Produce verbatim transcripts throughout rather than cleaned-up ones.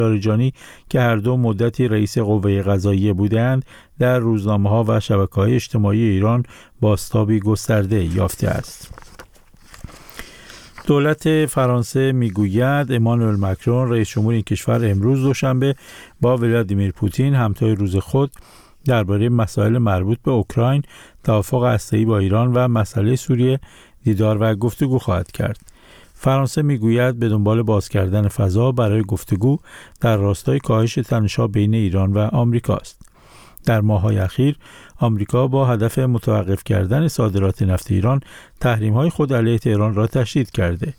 لاریجانی که هر دو مدتی رئیس قوه قضاییه بودند در روزنامه‌ها و شبکه‌های اجتماعی ایران بازتابی گسترده یافته است. دولت فرانسه میگوید امانوئل مکرون رئیس جمهور این کشور امروز دوشنبه با ولادیمیر پوتین همتای روز خود درباره مسائل مربوط به اوکراین، توافق هسته‌ای با ایران و مسئله سوریه دیدار و گفتگو خواهد کرد. فرانسه میگوید به دنبال باز کردن فضا برای گفتگو در راستای کاهش تنش‌ها بین ایران و آمریکا است. در ماه‌های اخیر آمریکا با هدف متوقف کردن صادرات نفت ایران تحریم‌های خود علیه تهران را تشدید کرده.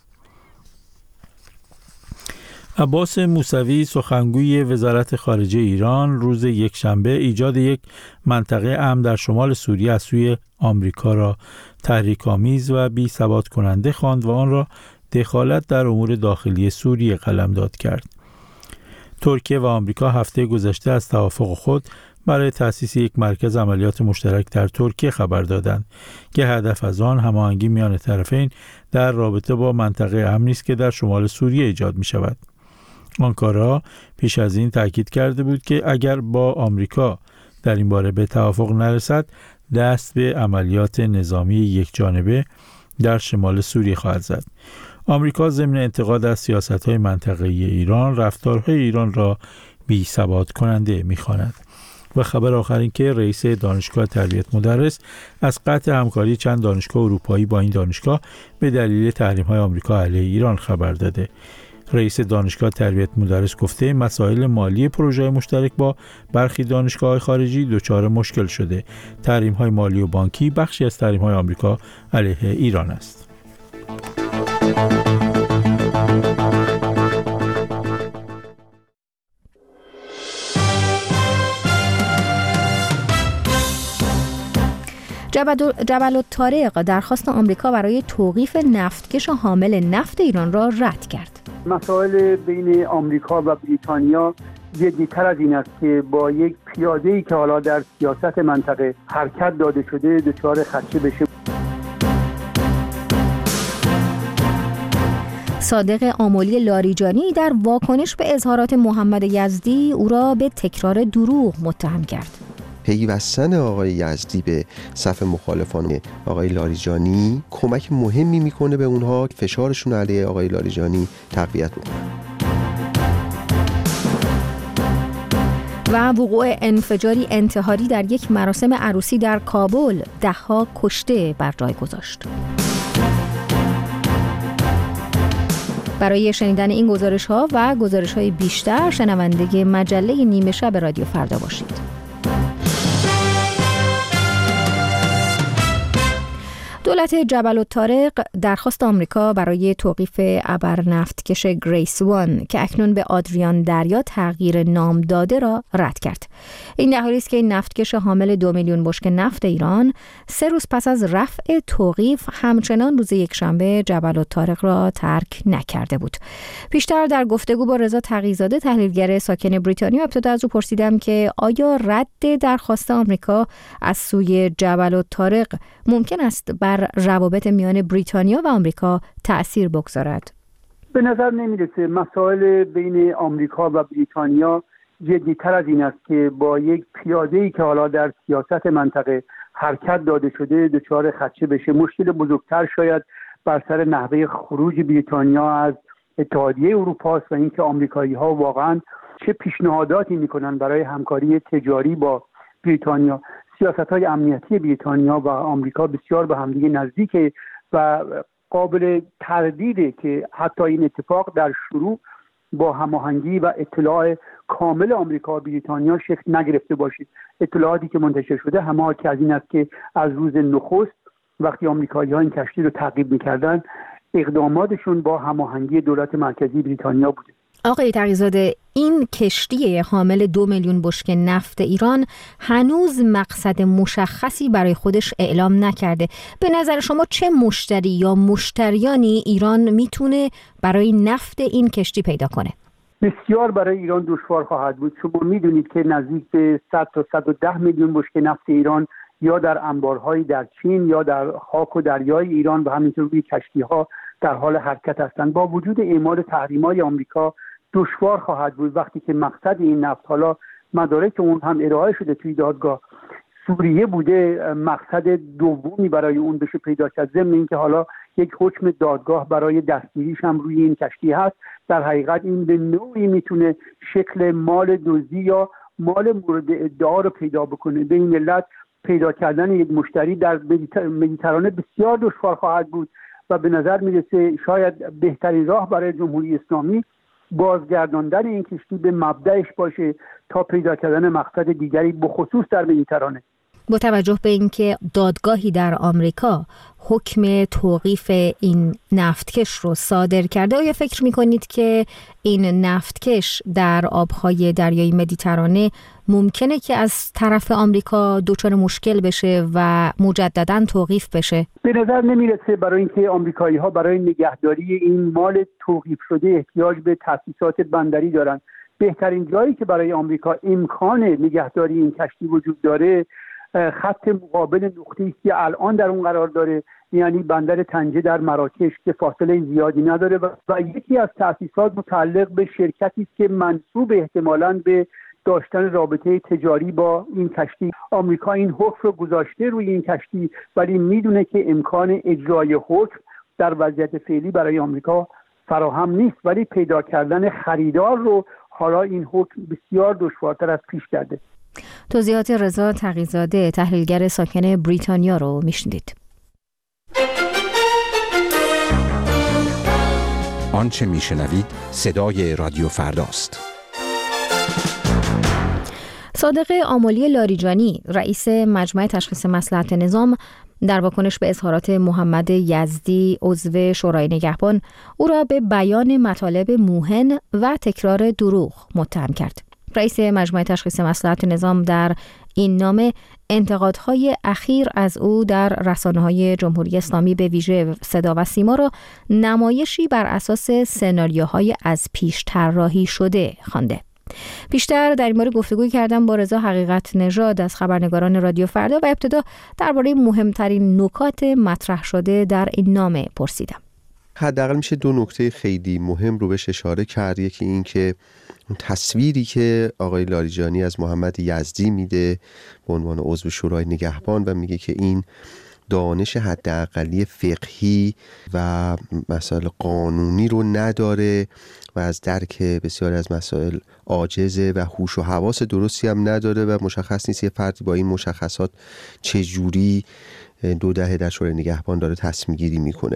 عباس موسوی سخنگوی وزارت خارجه ایران روز یکشنبه ایجاد یک منطقه امن در شمال سوریه از سوی آمریکا را تحریک‌آمیز و بی‌ثبات کننده خواند و آن را دخالت در امور داخلی سوریه قلمداد کرد. ترکیه و آمریکا هفته گذشته از توافق خود برای تأسیس یک مرکز عملیات مشترک در ترکیه خبر دادند که هدف از آن هماهنگی میان طرفین در رابطه با منطقه امنی است که در شمال سوریه ایجاد می شود. آنکارا پیش از این تاکید کرده بود که اگر با آمریکا در این باره به توافق نرسد دست به عملیات نظامی یکجانبه در شمال سوریه خواهد زد. آمریکا ضمن انتقاد از سیاست‌های منطقه‌ای ایران رفتارهای ایران را بی‌ثبات کننده می‌خواند. و خبر آخر این که رئیس دانشگاه تربیت مدرس از قطع همکاری چند دانشگاه اروپایی با این دانشگاه به دلیل تحریم‌های آمریکا علیه ایران خبر داده. رئیس دانشگاه تربیت مدرس گفته مسائل مالی پروژه مشترک با برخی دانشگاه‌های خارجی دچار مشکل شده. تحریم‌های مالی و بانکی بخشی از تحریم‌های آمریکا علیه ایران است. جبل الطارق درخواست آمریکا برای توقیف نفتکش حامل نفت ایران را رد کرد. مسائل بین آمریکا و بریتانیا جدی‌تر از این است که با یک پیاده‌ای که حالا در سیاست منطقه حرکت داده شده دچار خدشه بشه. صادق آملی لاریجانی در واکنش به اظهارات محمد یزدی او را به تکرار دروغ متهم کرد. پیوستن آقای یزدی به صف مخالفان آقای لاریجانی کمک مهمی میکنه به اونها که فشارشون علیه آقای لاریجانی تقویت بکنه. و وقوع انفجاری انتحاری در یک مراسم عروسی در کابل ده‌ها کشته بر جای گذاشت. برای شنیدن این گزارش‌ها و گزارش‌های بیشتر شنونده مجله نیمه شب رادیو فردا باشید. دولت جبل الطارق درخواست آمریکا برای توقیف ابرنفتکش گریس وان که اکنون به آدریان دریا تغییر نام داده را رد کرد. این در حالی است که این نفتکش حامل دو میلیون بشکه نفت ایران سه روز پس از رفع توقیف همچنان روز یکشنبه جبل الطارق را ترک نکرده بود. پیشتر در گفتگو با رضا تقی‌زاده تحلیلگر ساکن بریتانیا ابتدا از او پرسیدم که آیا رد درخواست آمریکا از سوی جبل الطارق ممکن است بر روابط میان بریتانیا و آمریکا تأثیر بگذارد؟ به نظر نمیرسه. مسائل بین آمریکا و بریتانیا جدی‌تر از این است که با یک پیاده‌ای که حالا در سیاست منطقه حرکت داده شده دچار خدشه بشه. مشکل بزرگتر شاید بر سر نحوه خروج بریتانیا از اتحادیه اروپا است و اینکه آمریکایی‌ها واقعاً چه پیشنهاداتی می‌کنند برای همکاری تجاری با بریتانیا. سیاست‌های امنیتی بریتانیا و آمریکا بسیار به همدیگه نزدیکه و قابل تردیده که حتی این اتفاق در شروع با هماهنگی و اطلاع کامل آمریکا و بریتانیا شکل نگرفته باشید. اطلاعاتی که منتشر شده همه ها که از این است که از روز نخست وقتی آمریکایی‌ها این کشتی رو تعقیب می‌کردن اقداماتشون با هماهنگی دولت مرکزی بریتانیا بوده. آقای تقی‌زاده، این کشتی حامل دو میلیون بشکه نفت ایران هنوز مقصد مشخصی برای خودش اعلام نکرده. به نظر شما چه مشتری یا مشتریانی ایران میتونه برای نفت این کشتی پیدا کنه؟ بسیار برای ایران دشوار خواهد بود. شما میدونید که نزدیک به صد تا صد و ده میلیون بشکه نفت ایران یا در انبارهای در چین یا در خاک و دریای ایران و همینطور روی کشتی‌ها در حال حرکت هستند. با وجود اعمال تحریم‌های آمریکا دشوار خواهد بود وقتی که مقصد این نفت، حالا مدارک اون هم ارائه شده توی دادگاه، سوریه بوده، مقصد دومی برای اون بشه پیدا کرد، ضمن اینکه حالا یک حکم دادگاه برای دستگیریش هم روی این کشتی هست. در حقیقت این به نوعی میتونه شکل مال دزدی یا مال مورد ادعا رو پیدا بکنه. به این علت پیدا کردن یک مشتری در مدیترانه بسیار دشوار خواهد بود و به نظر میرسه شاید بهترین راه برای جمهوری اسلامی بازگرداندن این کشتی به مبدأش باشه تا پیدا کردن مقصد دیگری بخصوص در مدیترانه. با توجه به اینکه دادگاهی در آمریکا حکم توقیف این نفتکش رو صادر کرده، آیا فکر می‌کنید که این نفتکش در آبهای دریای مدیترانه ممکنه که از طرف آمریکا دچار مشکل بشه و مجدداً توقیف بشه؟ به نظر نمیرسه، برای اینکه آمریکایی‌ها برای نگهداری این مال توقیف شده احتیاج به تأسیسات بندری دارن. بهترین جایی که برای آمریکا امکان نگهداری این کشتی وجود داره خط مقابل نقطه‌ای که الان در اون قرار داره، یعنی بندر طنجه در مراکش که فاصله زیادی نداره و, و یکی از تأسیسات متعلق به شرکتی که منسوب احتمالاً به داشتن رابطه تجاری با این کشتی. آمریکا این حکم رو گذاشته روی این کشتی ولی میدونه که امکان اجرای حکم در وضعیت فعلی برای آمریکا فراهم نیست، ولی پیدا کردن خریدار رو حالا این حکم بسیار دشوارتر از پیش کرده. توضیحات رضا تقی‌زاده، تحلیلگر ساکن بریتانیا رو میشنید. آنچه میشنوید صدای رادیو فرداست. صادق آملی لاریجانی، رئیس مجمع تشخیص مصلحت نظام، در واکنش به اظهارات محمد یزدی عضو شورای نگهبان، او را به بیان مطالب موهن و تکرار دروغ متهم کرد. رئیس مجمع تشخیص مصلحت نظام در این نامه انتقادهای اخیر از او در رسانه‌های جمهوری اسلامی به ویژه صدا و سیما را نمایشی بر اساس سناریوهای از پیش طراحی شده خوانده. بیشتر در این باره گفتگو کردم با رضا حقیقت نژاد از خبرنگاران رادیو فردا و ابتدا درباره مهمترین نکات مطرح شده در این نامه پرسیدم. حداقل میشه دو نکته خیلی مهم رو بهش اشاره کرد. یکی این که تصویری که آقای لاریجانی از محمد یزدی میده به عنوان عضو شورای نگهبان و میگه که این دانش حداقلی فقهی و مسائل قانونی رو نداره و از درک بسیاری از مسائل عاجزه و هوش و حواس درستی هم نداره و مشخص نیست یه فردی با این مشخصات چجوری دو دهه در شورای نگهبان داره تصمیم گیری میکنه.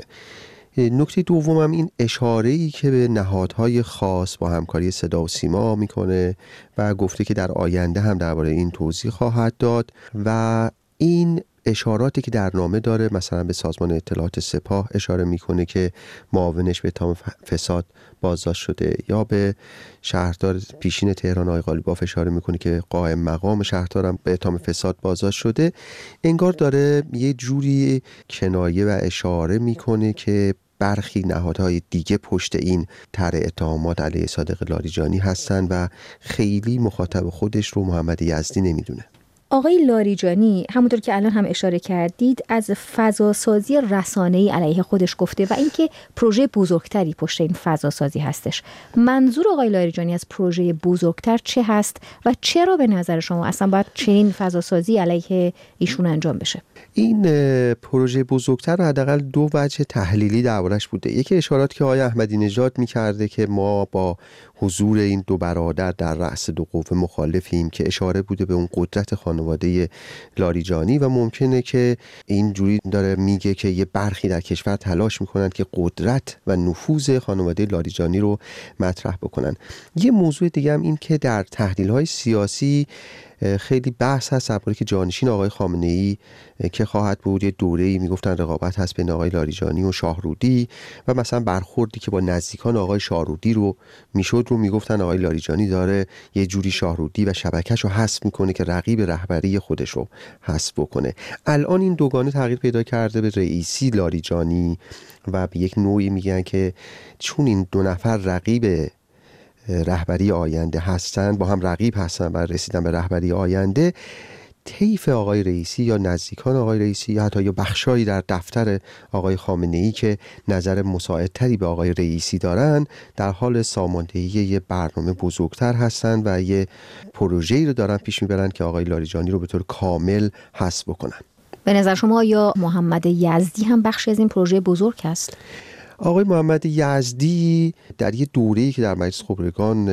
نکته دومم این اشاره‌ای که به نهادهای خاص با همکاری صدا و سیما میکنه و گفته که در آینده هم درباره این توضیح خواهد داد و این اشاراتی که در نامه داره، مثلا به سازمان اطلاعات سپاه اشاره میکنه که معاونش به اتهام فساد بازداشت شده، یا به شهردار پیشین تهران آقای قالیباف اشاره میکنه که قائم مقام شهردارم به اتهام فساد بازداشت شده. انگار داره یه جوری کنایه و اشاره میکنه که برخی نهادهای دیگه پشت این طرح اتهامات علیه صادق لاریجانی هستن و خیلی مخاطب خودش رو محمد یزدی نمیدونه. آقای لاریجانی همونطور که الان هم اشاره کردید از فضاسازی رسانه‌ای علیه خودش گفته و اینکه پروژه بزرگتری پشت این فضاسازی هستش. منظور آقای لاریجانی از پروژه بزرگتر چه هست و چرا به نظر شما اصلا باید چنین فضاسازی علیه ایشون انجام بشه؟ این پروژه بزرگتر حداقل دو وجه تحلیلی دربارش بوده. یکی اشارات که آقای احمدی نژاد می‌کرده که ما با حضور این دو برادر در رأس دو قوه مخالفیم، که اشاره بوده به اون قدرت خانواده لاریجانی و ممکنه که اینجوری داره میگه که یه برخی در کشور تلاش میکنن که قدرت و نفوذ خانواده لاریجانی رو مطرح بکنن. یه موضوع دیگه هم این که در تحلیل‌های سیاسی خیلی بحث هست درباره که جانشین آقای خامنه‌ای که خواهد بود. یه دوره‌ای میگفتن رقابت هست بین آقای لاریجانی و شاهرودی و مثلا برخوردی که با نزدیکان آقای شاهرودی رو میشد رو میگفتن آقای لاریجانی داره یه جوری شاهرودی و شبکه‌ش رو حذف میکنه که رقیب رهبری خودش رو حذف بکنه. الان این دوگانه تغییر پیدا کرده به رئیسی لاریجانی و به یک نوعی میگن که چون این دو نفر رقیب رهبری آینده هستن، با هم رقیب هستن و رسیدن به رهبری آینده، طیف آقای رئیسی یا نزدیکان آقای رئیسی یا حتی یا بخشایی در دفتر آقای خامنه‌ای که نظر مساعدتری به آقای رئیسی دارن در حال ساماندهی یه برنامه بزرگتر هستن و یه پروژه‌ای رو دارن پیش میبرن که آقای لاریجانی رو به طور کامل حذف بکنن. به نظر شما یا محمد یزدی هم بخشی از این پروژه بزرگ است؟ آقای محمد یزدی در یه دوره‌ای که در مجلس خبرگان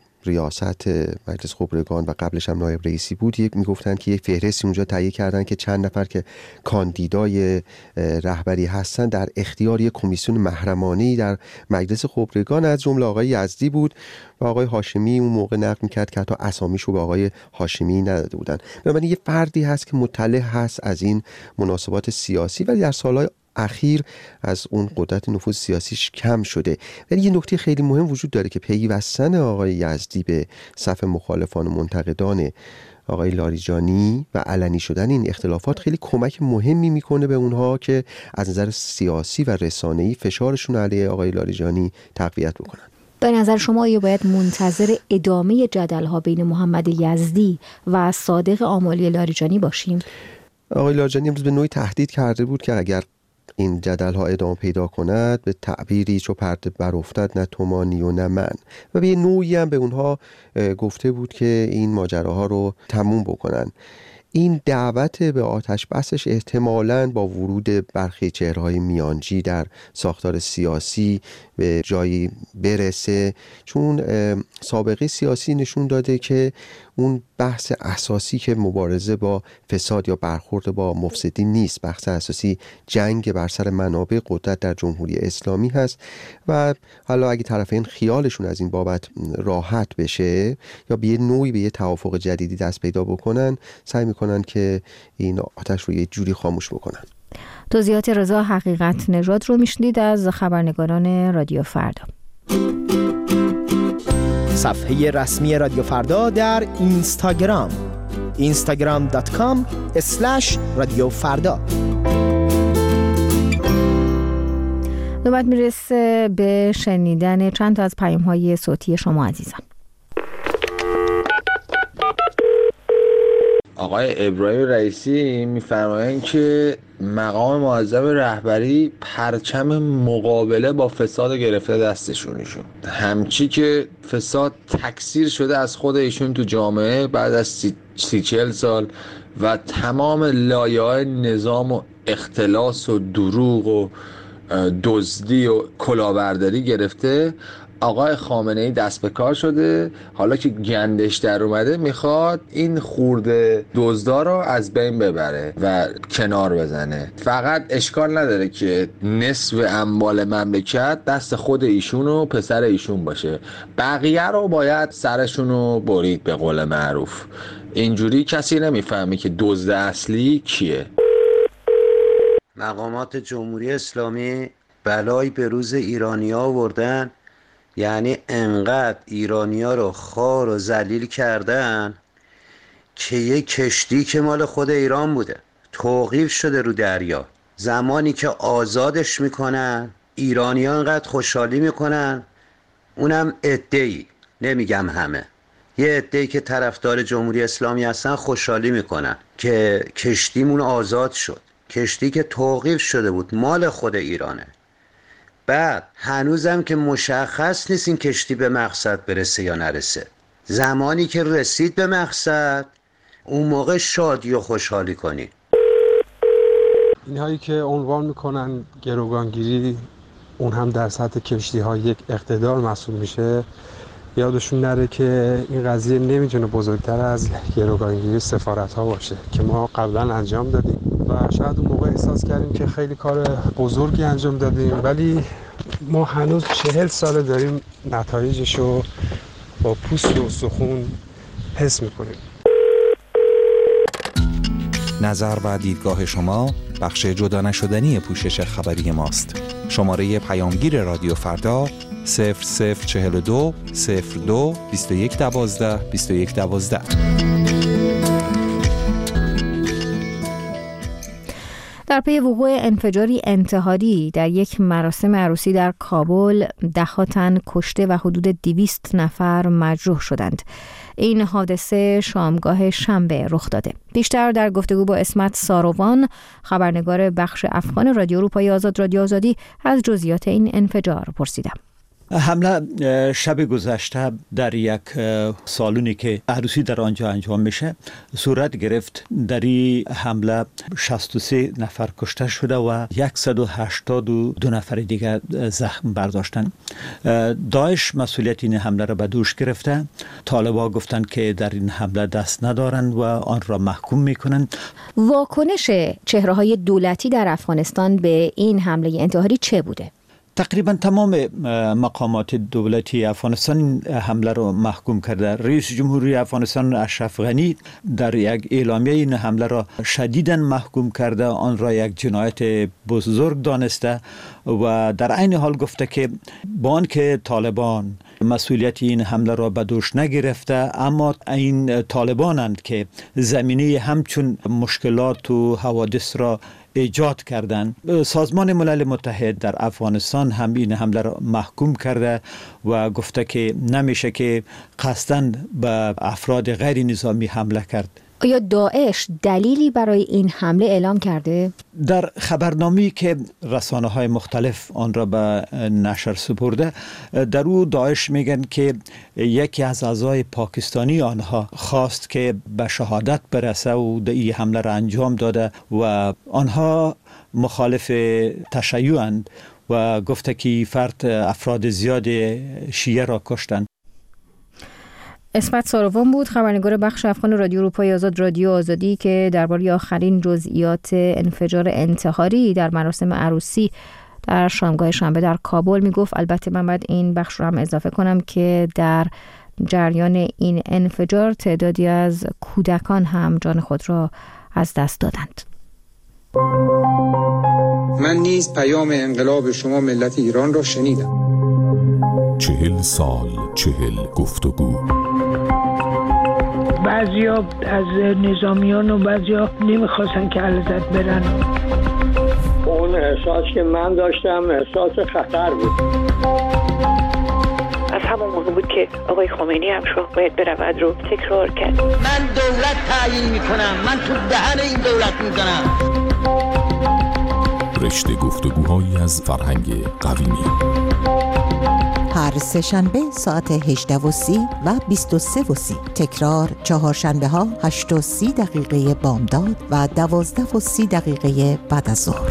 ریاست مجلس خبرگان و قبلش هم نایب رئیسی بود، یک میگفتن که یک فهرستی اونجا تهیه کردن که چند نفر که کاندیدای رهبری هستن در اختیار یک کمیسیون محرمانه‌ای در مجلس خبرگان از جمله آقای یزدی بود و آقای هاشمی اون موقع نقل میکرد که حتی اسامیشو به آقای هاشمی نداده بودن. بنابراین یه فردی هست که مطلع هست از این مناسبات سیاسی ولی در سالهای اخیر از اون قدرت نفوذ سیاسیش کم شده. ولی یه نکته خیلی مهم وجود داره که پیوستن آقای یزدی به صف مخالفان و منتقدان آقای لاریجانی و علنی شدن این اختلافات خیلی کمک مهمی میکنه به اونها که از نظر سیاسی و رسانه‌ای فشارشون علیه آقای لاریجانی تقویت بکنن. به نظر شما آیا باید منتظر ادامه جدل‌ها بین محمد یزدی و صادق آملی لاریجانی باشیم؟ آقای لاریجانی امروز به نوعی تهدید کرده بود که اگر این جدل ها ادامه پیدا کند به تعبیری چو پرده برافتد نه تو مانی و نه من، و به نوعی هم به اونها گفته بود که این ماجراها رو تموم بکنن. این دعوت به آتش بسش احتمالاً با ورود برخی چهره‌های میانجی در ساختار سیاسی به جایی برسه، چون سابقه سیاسی نشون داده که اون بحث اساسی که مبارزه با فساد یا برخورد با مفسدین نیست، بحث اساسی جنگ بر سر منابع قدرت در جمهوری اسلامی هست و حالا اگه طرفین خیالشون از این بابت راحت بشه یا به یه نوعی به یه توافق جدیدی دست پیدا بکنن، سعی میکنن که این آتش رو یه جوری خاموش بکنن. توضیحات رضا حقیقت نژاد رو میشنید از خبرنگاران رادیو فردا. صفحه رسمی رادیو فردا در اینستاگرام اینستاگرام دات کام اسلش رادیو فردا. نوبت میرسه به شنیدن چند تا از پیام‌های صوتی شما عزیزان. آقای ابراهیم رئیسی میفرمایند که مقام معظم رهبری پرچم مقابله با فساد گرفته دستشونشون، همچی که فساد تکثیر شده از خود ایشون تو جامعه بعد از سی, سی چل سال و تمام لایه‌های نظام و اختلاس و دروغ و دزدی و کلاهبرداری گرفته. آقای خامنه‌ای دست به کار شده، حالا که گندش در اومده میخواد این خورده دزدا رو از بین ببره و کنار بزنه. فقط اشکال نداره که نصف اموال مملکت دست خود ایشون و پسر ایشون باشه، بقیه رو باید سرشون رو برید به قول معروف. اینجوری کسی نمیفهمی که دزد اصلی کیه. مقامات جمهوری اسلامی بلایی به روز ایرانی‌ها آوردن، یعنی انقدر ایرانی‌ها رو خوار و ذلیل کردن که یک کشتی که مال خود ایران بوده توقیف شده رو دریا. زمانی که آزادش میکنن ایرانی‌ها انقدر خوشحالی میکنن، اونم عده‌ای، نمیگم همه، یه عده‌ای که طرفدار جمهوری اسلامی هستن خوشحالی میکنن که کشتیمون آزاد شد، کشتی که توقیف شده بود مال خود ایرانه. بعد هنوزم که مشخص نیست این کشتی به مقصد برسه یا نرسه. زمانی که رسید به مقصد اون موقع شادی و خوشحالی کنی. اینهایی که عنوان میکنن گروگانگیری، اون هم در سطح کشتی ها یک اقتدار محسوب میشه، یادشون نره که این قضیه نمیتونه بزرگتر از گروگانگیری سفارت ها باشه که ما قبلا انجام دادیم و شاید اون موقع احساس کردیم که خیلی کار بزرگی انجام دادیم، ولی ما هنوز چهل ساله داریم نتایجشو با پوست و سخون حس میکنیم. نظر و دیدگاه شما بخش جدا نشدنی پوشش خبری ماست. شماره پیامگیر رادیو فردا صفر صفر چهل و دو صفر دو بیست و یک دوازده بیست و یک دوازده. در پی وقوع انفجاری انتحاری در یک مراسم عروسی در کابل، ده ها تن کشته و حدود دویست نفر مجروح شدند. این حادثه شامگاه شنبه رخ داده. بیشتر در گفتگو با اسمت ساروان، خبرنگار بخش افغان رادیو اروپای آزاد رادیو آزادی، از جزئیات این انفجار پرسیدم. حمله شب گذشته در یک سالونی که عروسی در آنجا انجام میشه صورت گرفت. در این حمله شصت و سه نفر کشته شده و صد و هشتاد و دو نفر دیگر زخم برداشتن. داعش مسئولیت این حمله را به دوش گرفته. طالبان گفتند که در این حمله دست ندارند و آن را محکوم میکنند. واکنش چهره‌های دولتی در افغانستان به این حمله انتحاری چه بوده؟ تقریبا تمام مقامات دولتی افغانستان این حمله را محکوم کرده. رئیس جمهوری افغانستان اشرف غنی در یک اعلامیه این حمله را شدیداً محکوم کرده، آن را یک جنایت بزرگ دانسته و در عین حال گفته که با آنکه طالبان مسئولیت این حمله را به دوش نگرفته، اما این طالبانند که زمینه همچون مشکلات و حوادث را ایجاد کردند. سازمان ملل متحد در افغانستان هم این حمله را محکوم کرده و گفته که نمیشه که قصداً به افراد غیر نظامی حمله کرد. آیا داعش دلیلی برای این حمله اعلام کرده؟ در خبرنامه‌ای که رسانه‌های مختلف آن را به نشر سپرده، در او داعش میگن که یکی از اعضای پاکستانی آنها خواست که به شهادت برسه و این حمله را انجام داده و آنها مخالف تشیع‌اند و گفته که فرد افراد زیاد شیعه را کشتند. اسمت ساروان بود، خبرنگار بخش افغان رادیو اروپای آزاد رادیو آزادی، که درباره آخرین جزئیات انفجار انتحاری در مراسم عروسی در شامگاه شنبه در کابل میگفت. البته من باید این بخش رو هم اضافه کنم که در جریان این انفجار تعدادی از کودکان هم جان خود را از دست دادند. من نیز پیام انقلاب شما ملت ایران را شنیدم. چهل سال، چهل گفتگو. بعضیا از نظامیان و بعضیا نمیخواستن که علازت برن. اون احساس که من داشتم احساس خطر بود. از همون موقع بود که آقای خمینی هم شو باید برود رو تکرار کرد. من دولت تعیین میکنم، من تو دهن این دولت میزنم. رشته گفتگوهایی از فرهنگ قویمی. هر سه شنبه ساعت هجده و سی و بیست و سه و سی. تکرار چهارشنبه ها هشت و سی دقیقه بامداد و دوازده و سی دقیقه بعد از ظهر.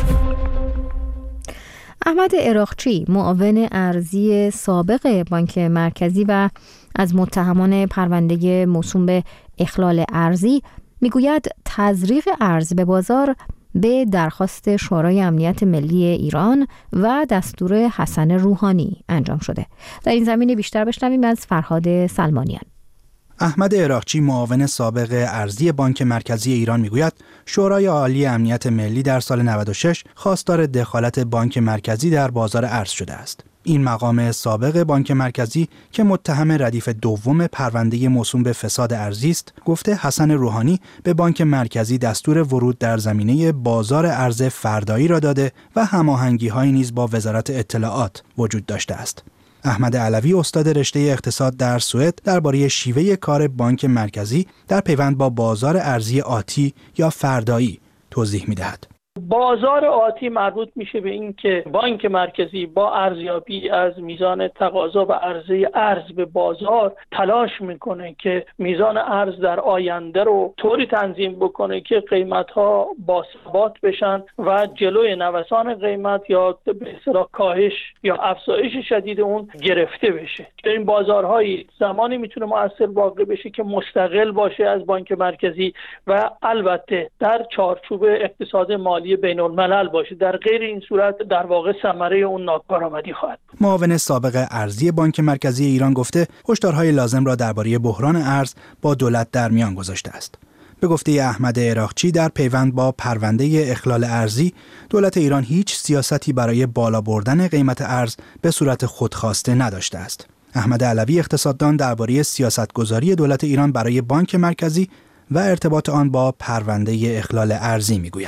احمد عراقچی، معاون ارزی سابق بانک مرکزی و از متهمان پرونده موسوم به اخلال ارزی، میگوید تزریق ارز به بازار به درخواست شورای امنیت ملی ایران و دستور حسن روحانی انجام شده. در این زمینه بیشتر بشنویم از فرهاد سلمانیان. احمد عراقچی، معاون سابق ارزی بانک مرکزی ایران، میگوید شورای عالی امنیت ملی در سال نود و شش خواستار دخالت بانک مرکزی در بازار ارز شده است. این مقام سابق بانک مرکزی که متهم ردیف دوم پرونده موسوم به فساد ارزی است، گفته حسن روحانی به بانک مرکزی دستور ورود در زمینه بازار ارز فردایی را داده و هماهنگی‌هایی نیز با وزارت اطلاعات وجود داشته است. احمد علوی، استاد رشته اقتصاد در سوئد، درباره شیوه کار بانک مرکزی در پیوند با بازار ارزی آتی یا فردایی توضیح می‌دهد. بازار آتی مربوط میشه به این که بانک مرکزی با ارزیابی از میزان تقاضا و عرضه ارز به بازار تلاش میکنه که میزان ارز در آینده رو طوری تنظیم بکنه که قیمت‌ها با ثبات بشن و جلوی نوسان قیمت یا به اصطلاح کاهش یا افزایش شدید اون گرفته بشه. این بازارهایی زمانی میتونه مؤثر واقع بشه که مستقل باشه از بانک مرکزی و البته در چارچوب اقتصاد مالی بین الملل باشه. در غیر این صورت در واقع ثمره اون ناکارآمدی خواهد. معاون سابق ارزی بانک مرکزی ایران گفته هشدارهای لازم را درباره بحران ارز با دولت در میان گذاشته است. به گفته احمد عراقچی، در پیوند با پرونده اخلال ارزی، دولت ایران هیچ سیاستی برای بالا بردن قیمت ارز به صورت خودخواسته نداشته است. احمد علوی، اقتصاددان، درباره سیاستگذاری دولت ایران برای بانک مرکزی و ارتباط آن با پرونده اخلال ارزی میگوید.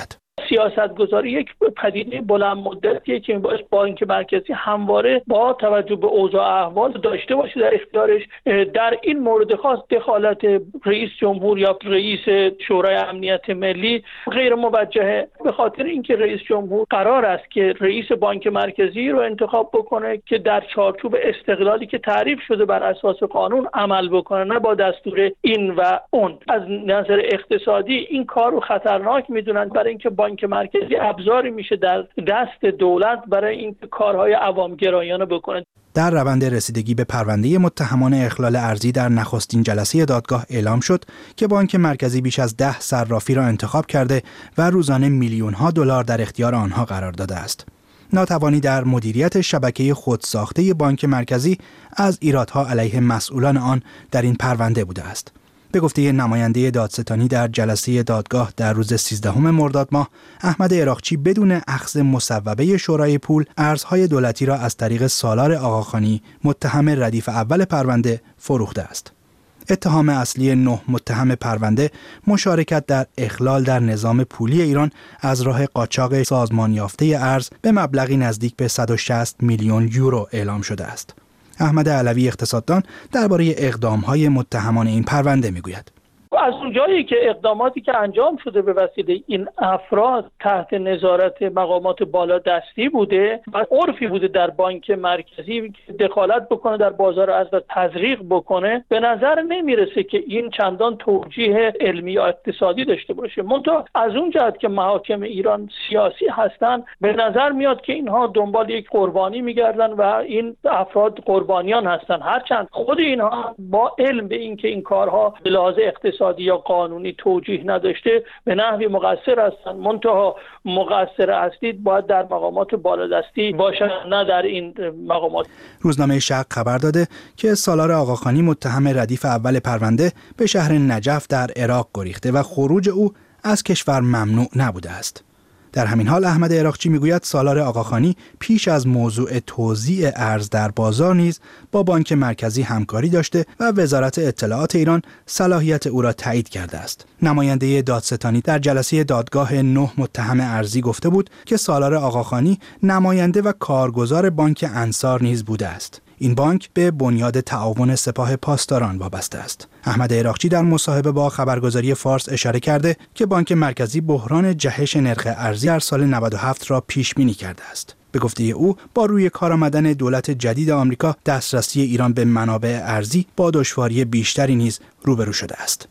سیاستگذاری یک پدیده بلند مدتیه که باعث بانک مرکزی همواره با توجه به اوضاع احوال داشته باشه در اختیارش. در این مورد خاص دخالت رئیس جمهور یا رئیس شورای امنیت ملی غیر موجهه، به خاطر اینکه رئیس جمهور قرار است که رئیس بانک مرکزی رو انتخاب بکنه که در چارچوب استقلالی که تعریف شده بر اساس قانون عمل بکنه، نه با دستور این و اون. از نظر اقتصادی این کار رو خطرناک میدونن، برای اینکه بانک مرکزی ابزاری میشه در دست دولت برای اینکه کارهای عوامگرایانه بکنه. در روند رسیدگی به پرونده متهمان اخلال ارضی در نخستین جلسه دادگاه اعلام شد که بانک مرکزی بیش از ده صرافی را انتخاب کرده و روزانه میلیون ها دلار در اختیار آنها قرار داده است. ناتوانی در مدیریت شبکه خودساخته بانک مرکزی از ایرادها علیه مسئولان آن در این پرونده بوده است. به گفته نماینده دادستانی در جلسه دادگاه در روز سیزدهم مرداد ماه، احمد عراقچی بدون اخذ مصوبه شورای پول ارزهای دولتی را از طریق سالار آقاخانی متهم ردیف اول پرونده فروخته است. اتهام اصلی نه متهم پرونده مشارکت در اخلال در نظام پولی ایران از راه قاچاق سازمان یافته ارز به مبلغی نزدیک به صد و شصت میلیون یورو اعلام شده است. احمد علوی اقتصاددان درباره اقدام‌های متهمان این پرونده میگوید: از اونجایی که اقداماتی که انجام شده به وسیله این افراد تحت نظارت مقامات بالا دستی بوده و عرفی بوده در بانک مرکزی که دخالت بکنه در بازار ارز و تزریق بکنه، به نظر نمیرسه که این چندان توجیه علمی یا اقتصادی داشته باشه. منتها از اون جهت که محاکم ایران سیاسی هستن، به نظر میاد که اینها دنبال یک قربانی میگردن و این افراد قربانیان هستن، هرچند خود اینها با علم به این که این کارها به لحاظ اقتصادی یا قانونی توجیه نداشته به نحوی مقصر هستند. منتها مقصر اصلی باید در مقامات بالادستی باشند، نه در این مقامات. روزنامه شرق خبر داده که سالار آقاخانی متهم ردیف اول پرونده به شهر نجف در عراق گریخته و خروج او از کشور ممنوع نبوده است. در همین حال احمد عراقچی میگوید سالار آقاخانی پیش از موضوع توزیع ارز در بازار نیز با بانک مرکزی همکاری داشته و وزارت اطلاعات ایران صلاحیت او را تایید کرده است. نماینده دادستانی در جلسه دادگاه نه متهم ارزی گفته بود که سالار آقاخانی نماینده و کارگزار بانک انصار نیز بوده است. این بانک به بنیاد تعاون سپاه پاسداران وابسته است. احمد عراقچی در مصاحبه با خبرگزاری فارس اشاره کرده که بانک مرکزی بحران جهش نرخ ارزی در سال نود و هفت را پیش بینی کرده است. به گفته او با روی کار آمدن دولت جدید آمریکا، دسترسی ایران به منابع ارزی با دشواری بیشتری نیز روبرو شده است.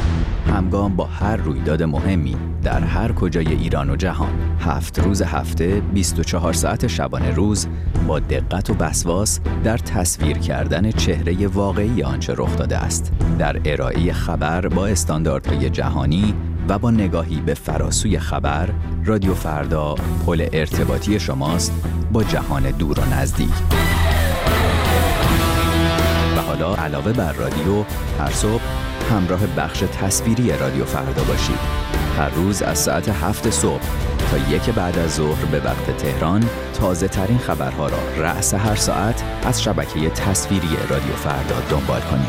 همگام با هر رویداد مهمی در هر کجای ایران و جهان، هفت روز هفته، بیست و چهار ساعت شبانه روز، با دقت و وسواس در تصویر کردن چهره واقعی آنچه رخ داده است، در ارائه خبر با استانداردهای جهانی و با نگاهی به فراسوی خبر، رادیو فردا پل ارتباطی شماست با جهان دور و نزدیک. و حالا علاوه بر رادیو، هر صبح همراه بخش تصویری رادیو فردا باشید. هر روز از ساعت هفت صبح تا یک بعد از ظهر به وقت تهران، تازه ترین خبرها را رأس هر ساعت از شبکه تصویری رادیو فردا دنبال کنید.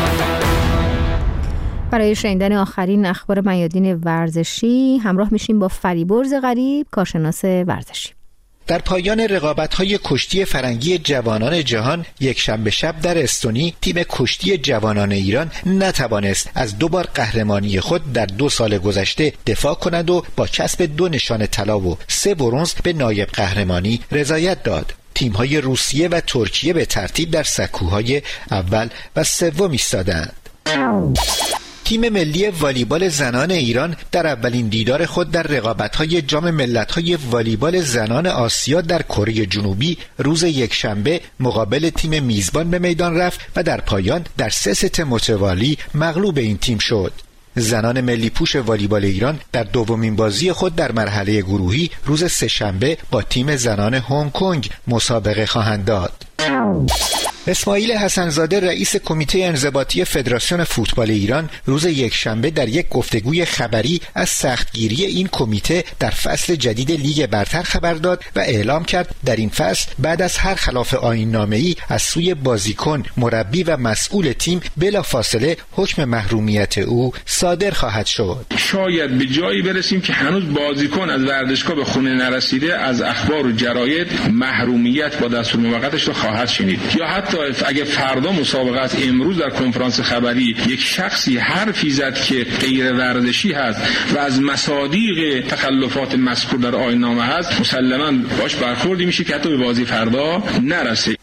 برای شنیدن آخرین اخبار میادین ورزشی همراه میشیم با فریبرز غریب، کارشناس ورزشی. در پایان رقابت‌های کشتی فرنگی جوانان جهان یک شنبه شب در استونی، تیم کشتی جوانان ایران نتوانست از دو بار قهرمانی خود در دو سال گذشته دفاع کند و با کسب دو نشان طلا و سه برنز به نایب قهرمانی رضایت داد. تیم‌های روسیه و ترکیه به ترتیب در سکوهای اول و سوم ایستادند. تیم ملی والیبال زنان ایران در اولین دیدار خود در رقابت‌های جام ملت‌های والیبال زنان آسیا در کره جنوبی روز یکشنبه مقابل تیم میزبان به میدان رفت و در پایان در سه ست متوالی مغلوب این تیم شد. زنان ملی پوش والیبال ایران در دومین بازی خود در مرحله گروهی روز سه‌شنبه با تیم زنان هنگ کنگ مسابقه خواهند داد. اسماعیل حسنزاده رئیس کمیته انضباطی فدراسیون فوتبال ایران روز یکشنبه در یک گفتگوی خبری از سختگیری این کمیته در فصل جدید لیگ برتر خبر داد و اعلام کرد در این فصل بعد از هر خلاف آیین‌نامه‌ای از سوی بازیکن، مربی و مسئول تیم بلافاصله حکم محرومیت او صادر خواهد شد. شاید به جایی برسیم که هنوز بازیکن از ورزشگاه به خونه نرسیده از اخبار و جراید محرومیت با دستور موقتش رو خواهد شنید، یا حتی اگه فردا مسابقه است امروز در کنفرانس خبری یک شخصی حرفی زد که غیر ورزشی هست و از مصادیق تخلفات مذکور در آیین‌نامه هست، مسلماً باش برخوردی میشه که حتی به بازی فردا نرسه.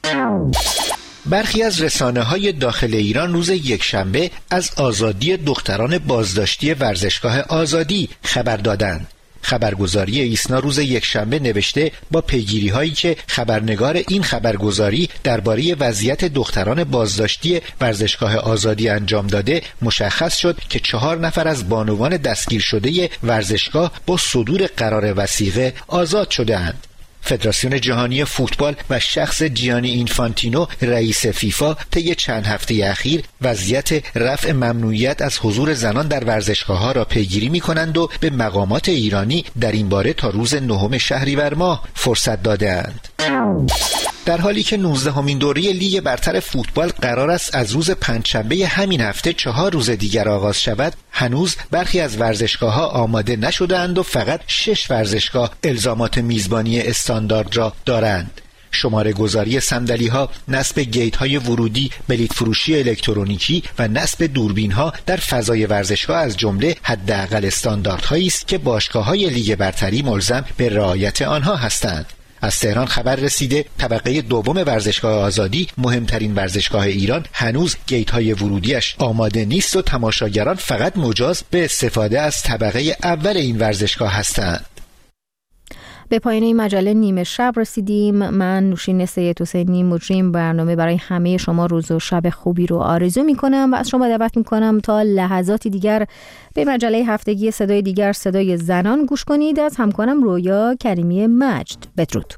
برخی از رسانه‌های داخل ایران روز یکشنبه از آزادی دختران بازداشتی ورزشگاه آزادی خبر دادند. خبرگزاری ایسنا روز یکشنبه نوشته با پیگیری هایی که خبرنگار این خبرگزاری درباره وضعیت دختران بازداشتی ورزشگاه آزادی انجام داده، مشخص شد که چهار نفر از بانوان دستگیر شده ورزشگاه با صدور قرار وثیقه آزاد شده‌اند. فدراسیون جهانی فوتبال و شخص جیانی اینفانتینو رئیس فیفا طی چند هفته اخیر وضعیت رفع ممنوعیت از حضور زنان در ورزشگاه‌ها را پیگیری می‌کنند و به مقامات ایرانی در این باره تا روز نهم شهریور ماه فرصت داده‌اند. در حالی که نوزدهمین دوره لیگ برتر فوتبال قرار است از روز پنجشنبه همین هفته چهار روز دیگر آغاز شود، هنوز برخی از ورزشگاه‌ها آماده نشده‌اند و فقط شش ورزشگاه الزامات میزبانی استاندارد را دارند. شماره گذاری صندلی‌ها، نصب گیت‌های ورودی، بلیط فروشی الکترونیکی و نصب دوربین‌ها در فضای ورزشگاه از جمله حداقل استانداردهایی است که باشگاه‌های لیگ برتری ملزم به رعایت آنها هستند. از تهران خبر رسیده طبقه دوم ورزشگاه آزادی، مهمترین ورزشگاه ایران، هنوز گیت‌های ورودیش آماده نیست و تماشاگران فقط مجاز به استفاده از طبقه اول این ورزشگاه هستند. به پایان این مجله نیمه شب رسیدیم. من نوشین سید حسینی مجری برنامه برای همه شما روز و شب خوبی رو آرزو می کنم و از شما دعوت می کنم تا لحظاتی دیگر به مجله هفتگی صدای دیگر، صدای زنان گوش کنید. از همکارم رویا کریمی مجد. بدرود.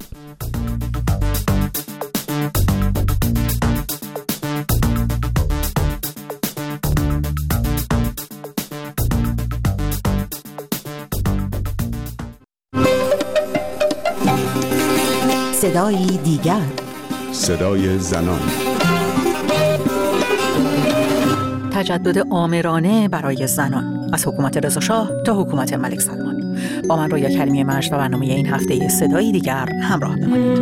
صدای دیگر، صدای زنان. تجدد آمرانه برای زنان از حکومت رضا شاه تا حکومت ملک سلمان. با من رویا کریمی مجد و برنامه این هفته صدای دیگر همراه بمانید.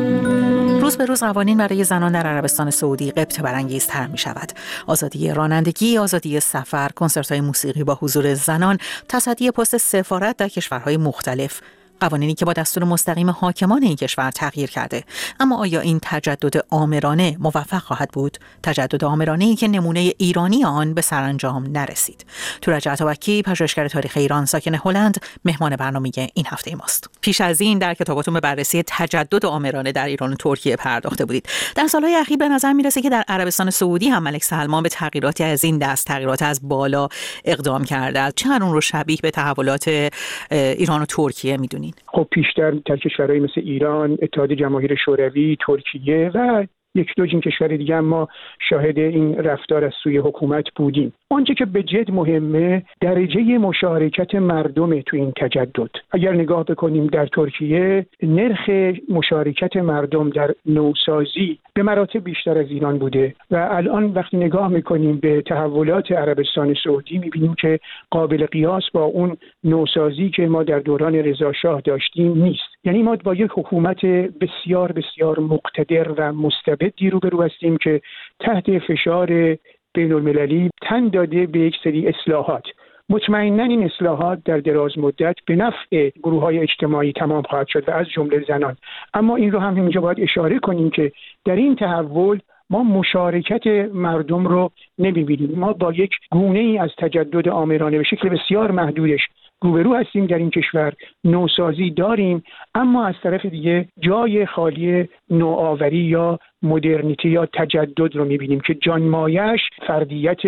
روز به روز قوانین برای زنان در عربستان سعودی غبطه برانگیزتر می شود. آزادی رانندگی، آزادی سفر، کنسرت‌های موسیقی با حضور زنان، تصدی پست سفارت در کشورهای مختلف، قوانینی که با دستور مستقیم حاکمان این کشور تغییر کرده. اما آیا این تجدد آمرانه موفق خواهد بود؟ تجدد آمرانه‌ای که نمونه ایرانی آن به سرانجام نرسید. تورج عطابکی، پژوهشگر تاریخ ایران ساکن هلند، مهمان برنامه این هفته ماست. پیش از این در کتاباتون به بررسی تجدد آمرانه در ایران و ترکیه پرداخته بودید. در سالهای اخیر به نظر میرسه که در عربستان سعودی هم ملک سلمان به تغییراتی از این دست، تغییرات از بالا اقدام کرده است. چه اون رو شبیه به تحولات ایران و ترکیه میدونید؟ خب پیشتر در کشورهای مثل ایران، اتحاد جماهیر شوروی، ترکیه و یک دو جین کشور دیگه ما شاهد این رفتار از سوی حکومت بودیم. آنچه که به جد مهمه درجه مشارکت مردم تو این تجدد. اگر نگاه بکنیم در ترکیه، نرخ مشارکت مردم در نوسازی به مراتب بیشتر از ایران بوده و الان وقتی نگاه میکنیم به تحولات عربستان سعودی میبینیم که قابل قیاس با اون نوسازی که ما در دوران رضا شاه داشتیم نیست. یعنی ما با یک حکومت بسیار بسیار مقتدر و مستبدی روبرو هستیم که تحت فشار بین المللی تن داده به یک سری اصلاحات. مطمئناً این اصلاحات در دراز مدت به نفع گروه‌های اجتماعی تمام خواهد شد و از جمله زنان. اما این رو هم اینجا باید اشاره کنیم که در این تحول ما مشارکت مردم رو نمی‌بینیم. ما با یک گونه‌ای از تجدد آمرانه به شکل بسیار محدودش روبرو هستیم در این کشور. نوسازی داریم، اما از طرف دیگه جای خالی نوآوری یا مدرنیته یا تجدد رو می‌بینیم که جانمایش فردیت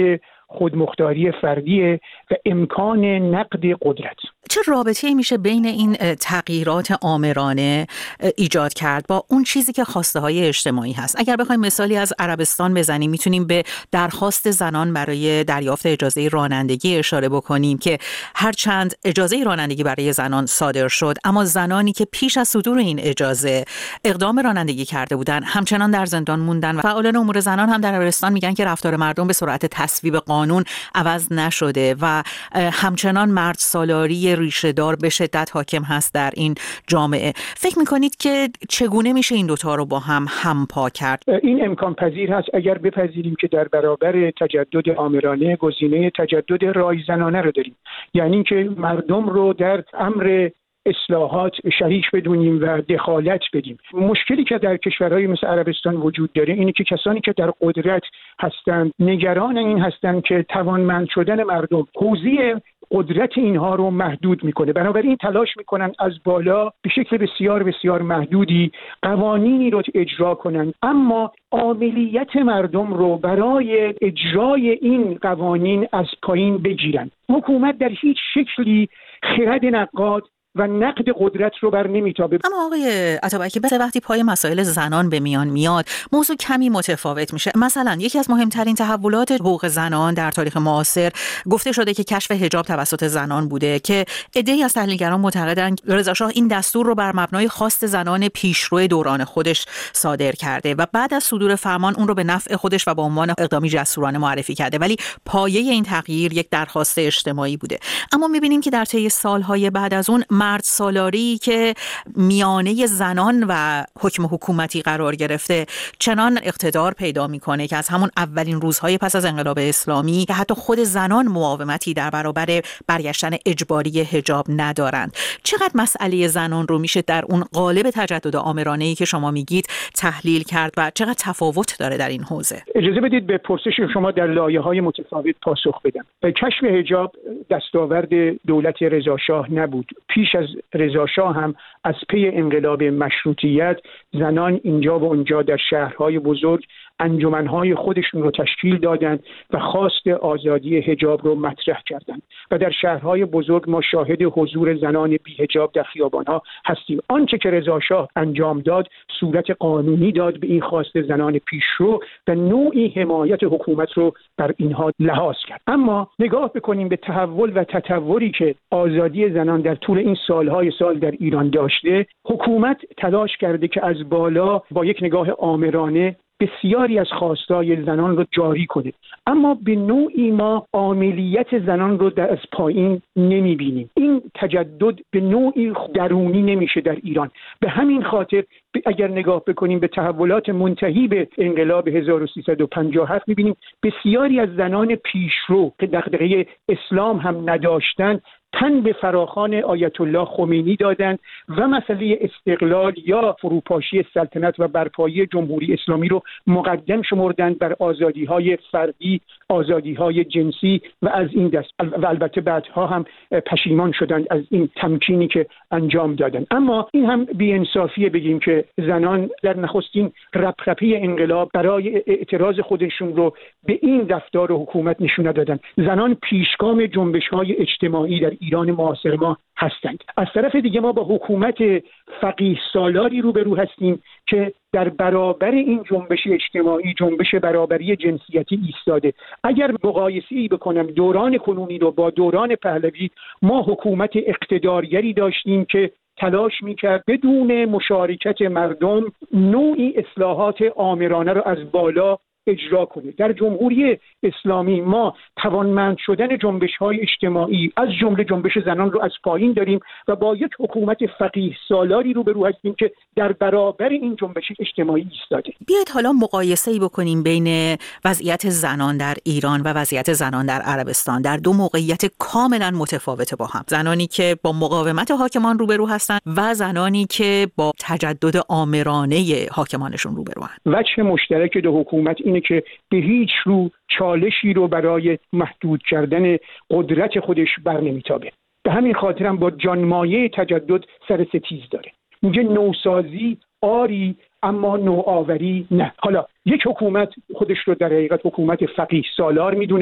خودمختاری فردی و امکان نقد قدرت. چه رابطه‌ای میشه بین این تغییرات آمرانه ایجاد کرد با اون چیزی که خواسته های اجتماعی هست؟ اگر بخوایم مثالی از عربستان بزنیم میتونیم به درخواست زنان برای دریافت اجازه رانندگی اشاره بکنیم که هرچند اجازه رانندگی برای زنان صادر شد، اما زنانی که پیش از صدور این اجازه اقدام رانندگی کرده بودند همچنان در زندان موندن و فعالان امور زنان هم در عربستان میگن که رفتار مردم به سرعت تصویب قانون عوض نشده و همچنان مرد سالاری ریشه دار به شدت حاکم هست در این جامعه. فکر میکنید که چگونه میشه این دوتا رو با هم همپا کرد؟ این امکان پذیر هست اگر بپذیریم که در برابر تجدد آمرانه گزینه تجدد رایزنانه رو داریم، یعنی که مردم رو در امر اصلاحات شریک بدونیم و دخالت بدیم. مشکلی که در کشورهای مثل عربستان وجود داره اینه که کسانی که در قدرت هستند نگران این هستند که توانمند شدن مردم حوزه قدرت اینها رو محدود میکنه، بنابراین تلاش میکنن از بالا به شکل بسیار بسیار محدودی قوانینی رو اجرا کنن، اما عاملیت مردم رو برای اجرای این قوانین از پایین بگیرن. حکومت در هیچ شکلی خرد نقاد و نقد قدرت رو بر نمیتابه. اما آقای عطابکی وقتی پای مسائل زنان به میان میاد موضوع کمی متفاوت میشه. مثلا یکی از مهمترین تحولات حقوق زنان در تاریخ معاصر گفته شده که کشف حجاب توسط زنان بوده که عده‌ای از تحلیلگران معتقدند رضا شاه این دستور رو بر مبنای خواست زنان پیشرو دوران خودش صادر کرده و بعد از صدور فرمان اون رو به نفع خودش و به عنوان اقدامی جسورانه معرفی کرده، ولی پایه این تغییر یک درخواست اجتماعی بوده. اما می‌بینیم که در طی سالهای بعد از اون مرد سالاری که میانه زنان و حکم حکومتی قرار گرفته چنان اقتدار پیدا میکنه که از همون اولین روزهای پس از انقلاب اسلامی که حتی خود زنان مقاومتی در برابر برگشتن اجباری حجاب ندارند. چقدر مسئله زنان رو میشه در اون قالب تجدد آمرانه‌ای که شما میگید تحلیل کرد و چقدر تفاوت داره در این حوزه؟ اجازه بدید به پرسش شما در لایه‌های متفاوت پاسخ بدم. کشف حجاب دستاورد دولت رضا شاه نبود. پیش از رضا شاه هم از پی انقلاب مشروطیت زنان اینجا و اونجا در شهرهای بزرگ انجمنهای خودشون رو تشکیل دادند و خواست آزادی حجاب رو مطرح کردند و در شهرهای بزرگ ما شاهد حضور زنان بی حجاب در خیابانها هستیم. آنچه که رضا شاه انجام داد صورت قانونی داد به این خواست زنان پیشرو و نوعی حمایت حکومت رو بر اینها لحاظ کرد. اما نگاه بکنیم به تحول و تطوری که آزادی زنان در طول این سالهای سال در ایران داشته. حکومت تلاش کرده که از بالا با یک نگاه آمرانه بسیاری از خواستای زنان رو جاری کنه، اما به نوعی ما عاملیت زنان رو در از پایین نمیبینیم. این تجدد به نوعی درونی نمیشه در ایران. به همین خاطر اگر نگاه بکنیم به تحولات منتهی به انقلاب هزار و سیصد و پنجاه و هفت میبینیم بسیاری از زنان پیشرو که دغدغه اسلام هم نداشتند تن به فراخوان آیت الله خمینی دادند و مسئله استقلال یا فروپاشی سلطنت و برپایی جمهوری اسلامی رو مقدم شمردند بر آزادی‌های فردی، آزادی‌های جنسی و از این دست و البته بعدها هم پشیمان شدند از این تمکینی که انجام دادند. اما این هم بی‌انصافیه بگیم که زنان در نخستین رپرپی انقلاب برای اعتراض خودشون رو به این رفتار حکومت نشون ندادند. زنان پیشگام جنبش‌های اجتماعی در ایران معاصر ما هستند. از طرف دیگه ما با حکومت فقیه سالاری روبرو هستیم که در برابر این جنبش اجتماعی، جنبش برابری جنسیتی ایستاده. اگر مقایسه‌ای بکنم دوران کنونی رو با دوران پهلوی، ما حکومت اقتدارگری داشتیم که تلاش میکرد بدون مشارکت مردم نوعی اصلاحات آمرانه رو از بالا اجرا کنه. در جمهوری اسلامی ما توانمند شدن جنبش‌های اجتماعی از جمله جنبش زنان رو از پایین داریم و با یک حکومت فقیه سالاری روبرو هستیم که در برابر این جنبش اجتماعی ایستاده. بیایید حالا مقایسه‌ای بکنیم بین وضعیت زنان در ایران و وضعیت زنان در عربستان در دو موقعیت کاملا متفاوت با هم. زنانی که با مقاومت حاکمان روبرو هستند و زنانی که با تجدد آمرانه حاکمانشون روبرو هستند. وجه مشترک دو حکومت اینه که به هیچ رو چالشی رو برای محدود کردن قدرت خودش بر نمیتابه. به همین خاطر هم با جانمایه تجدد سر ستیز داره. میگه نوسازی آری اما نوآوری نه. حالا یک حکومت خودش رو در حقیقت حکومت فقیه سالار میدونه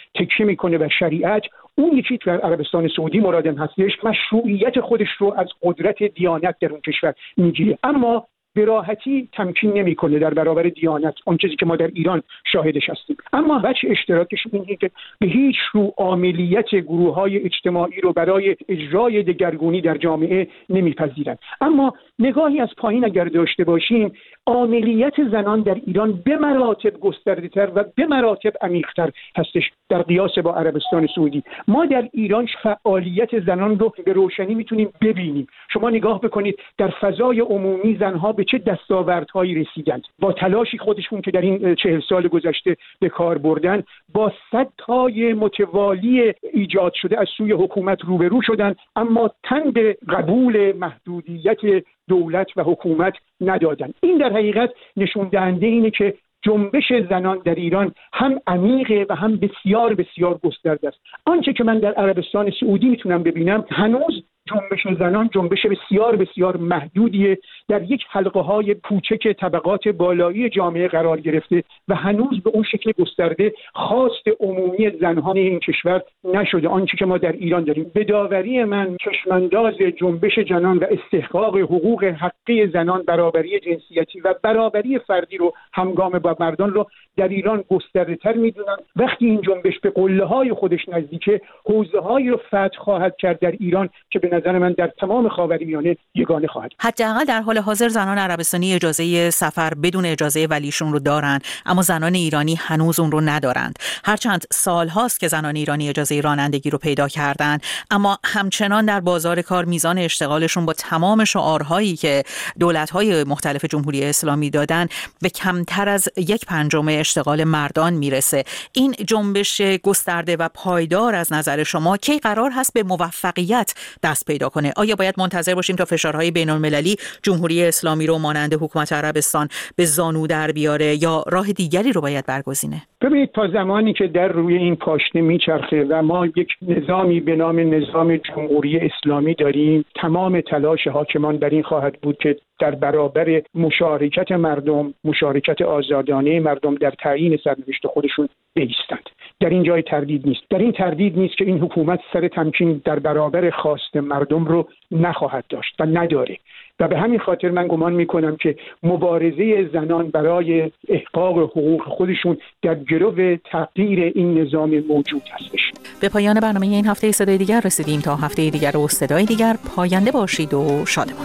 تکیه میکنه و شریعت، اون یکی که در عربستان سعودی مرادم هستش مشروعیت خودش رو از قدرت دیانت در اون کشور میگیره، اما به راحتی تمکین نمیکنه در برابر دیانت، اون چیزی که ما در ایران شاهدش هستیم. اما وجه اشتراکش اینه که به هیچ رو عاملیت گروه‌های اجتماعی رو برای اجرای دگرگونی در جامعه نمیپذیرند. اما نگاهی از پایین اگر داشته باشیم، عاملیت زنان در ایران به مراتب گسترده‌تر و به مراتب عمیق‌تر هستش در قیاس با عربستان سعودی. ما در ایران فعالیت زنان رو به روشنی میتونیم ببینیم. شما نگاه بکنید در فضای عمومی زنها به چه دستاوردهایی رسیدند، با تلاشی خودشون که در این چهل سال گذشته به کار بردن، با صدهای متوالی ایجاد شده از سوی حکومت روبرو شدند، اما تن به قبول محدودیت دولت و حکومت ندادند. این در حقیقت نشون دهنده اینه که جنبش زنان در ایران هم عمیقه و هم بسیار بسیار گسترده است. آنچه که من در عربستان سعودی میتونم ببینم، هنوز جنبش زنان جنبش بسیار بسیار محدودیه، در یک حلقه های کوچک طبقات بالایی جامعه قرار گرفته و هنوز به اون شکل گسترده خواست عمومی زنان این کشور نشده، آنچه که ما در ایران داریم. به داوری من چشمانداز جنبش زنان و استحقاق حقوق حقی زنان، برابری جنسیتی و برابری فردی رو همگام با مردان رو در ایران گسترده تر میدونن. وقتی این جنبش به قله های خودش نزدیکه، حوزه هایی رو فتح خواهد کرد در ایران که به نظر من در تمام خاورمیانه یگانه خواهد. حداقل در حال حاضر زنان عربستانی اجازه سفر بدون اجازه ولیشون رو دارن، اما زنان ایرانی هنوز اون رو ندارند. هرچند سال هاست که زنان ایرانی اجازه رانندگی رو پیدا کردن، اما همچنان در بازار کار میزان اشتغالشون با تمام شعارهایی که دولت‌های مختلف جمهوری اسلامی دادن به کمتر از یک پنجم اشتغال مردان میرسه. این جنبش گسترده و پایدار از نظر شما کی قرار هست به موفقیت دست پیدا کنه؟ آیا باید منتظر باشیم تا فشارهای بین‌المللی جمهوری اسلامی رو مانند حکومت عربستان به زانو در بیاره، یا راه دیگری رو باید برگزینه؟ ببینید، تا زمانی که در روی این پاشنه میچرخه و ما یک نظامی به نام نظام جمهوری اسلامی داریم، تمام تلاش حاکمان بر این خواهد بود که در برابر مشارکت مردم، مشارکت آزادانه مردم در تعیین سرنوشت خودشون بایستند. در این جای تردید نیست. در این تردید نیست که این حکومت سر تمکین در برابر خواست مردم رو نخواهد داشت و نداره. و به همین خاطر من گمان میکنم که مبارزه زنان برای احقاق حقوق خودشون در گرو تغییر این نظام موجود هستش. به پایان برنامه این هفته صدای دیگر رسیدیم. تا هفته دیگر و صدای دیگر پاینده باشید و شادمان.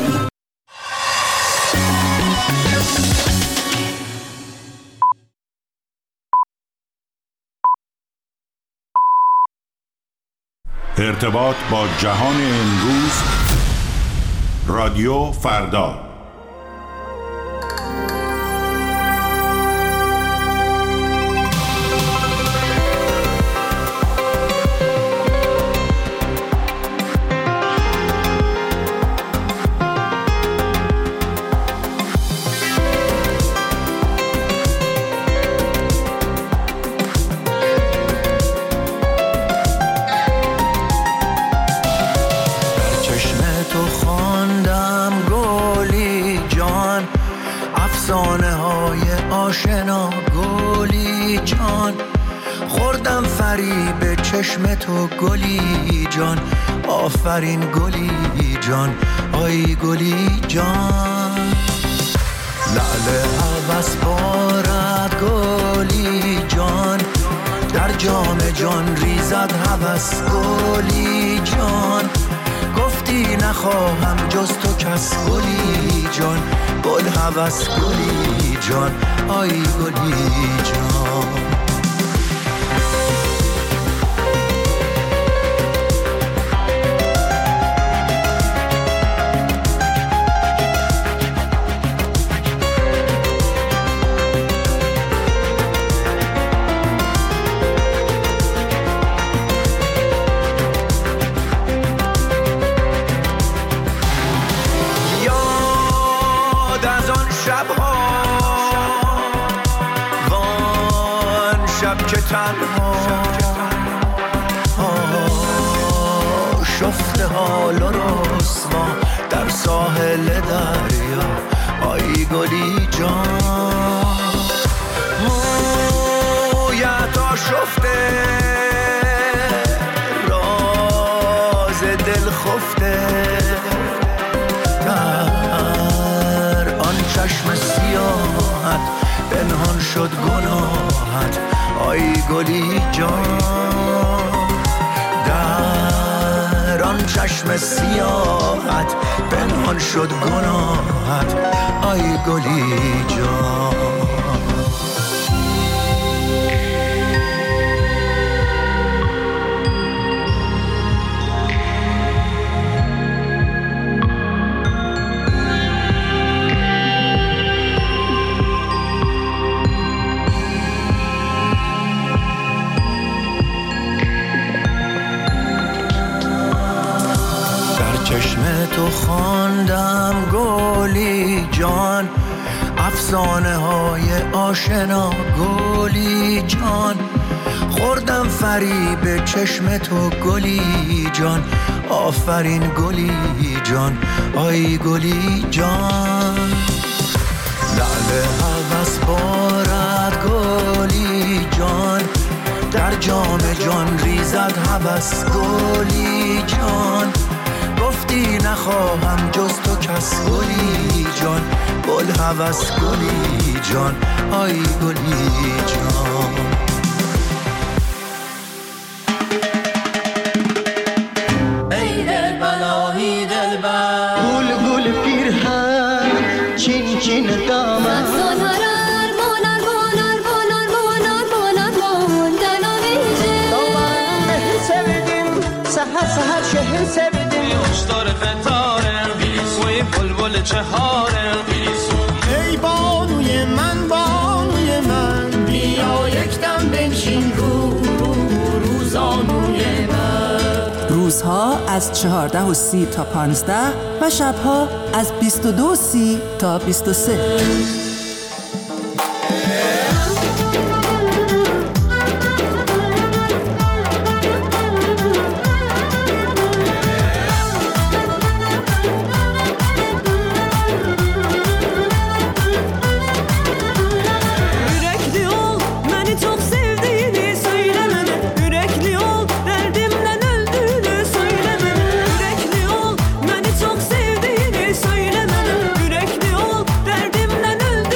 ارتباط با جهان امروز، رادیو فردا. آشنا گلی جان، خوردم فریب چشم تو گلی جان، آفرین گلی جان، آی گلی جان. لعل عوض بارد گلی جان، در جام جان ریزد هوس گلی جان. گفتی نخواهم جز تو کس گلی جان، گل هوس گلی جان، آی گلی جان. تنها شفته حال و رسوا در ساحل دریا، آی گلی جان. مویت آشفته دل خفته، در آن چشم سیاحت پنهان شد گناهت آی گلی جان، در آن چشم سیاحت پنهان شد گناهت آی گلی جان. چشم تو خواندم گلی جان، افسانه های آشنا گلی جان، خوردم فریب چشم تو گلی جان، آفرین گلی جان آی گلی جان. لعل هوس بارد گلی جان، در جام جان ریزد هوس گلی جان، گفتی نخواهم جز تو کس گلی جان، گل هوس گلی جان آی گلی جان. ای دل بلایی دل بر گل گل پیرهن چین چین دامن سهر سهر شهر سبدیم اشتار فتاره وی بلبل چهاره، ای بانوی من بانوی من بیا یک دم بنشین رو رو روزانوی من. روزها از چهارده و سی تا پانزده و شبها از بیست و دو و سی تا بیست و سه. Yürekli ol,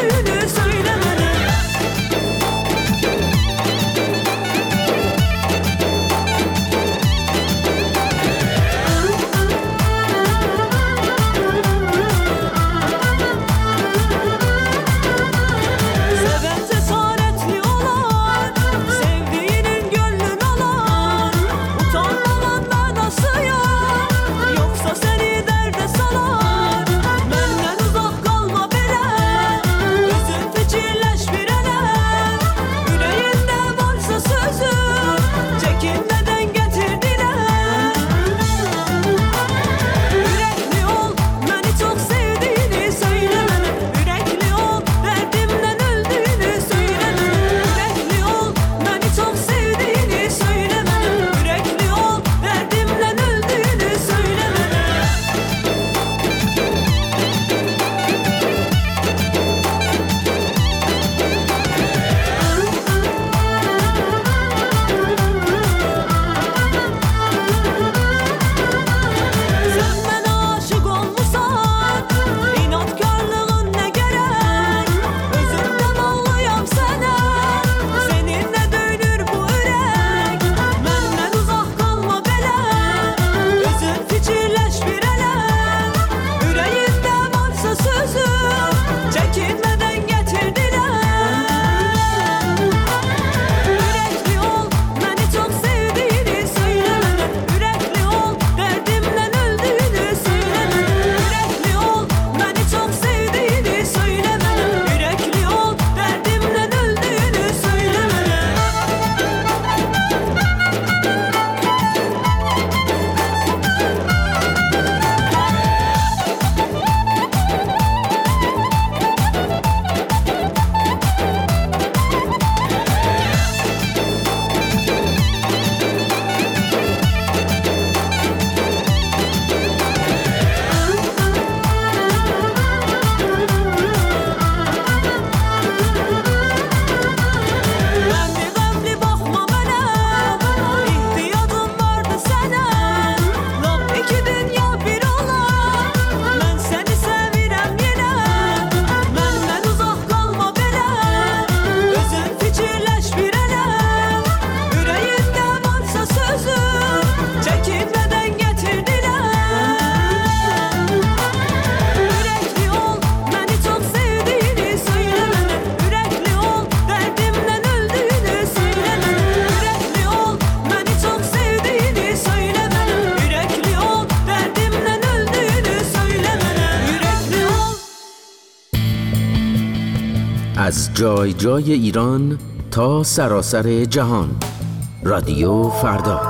از جای جای ایران تا سراسر جهان. رادیو فردا.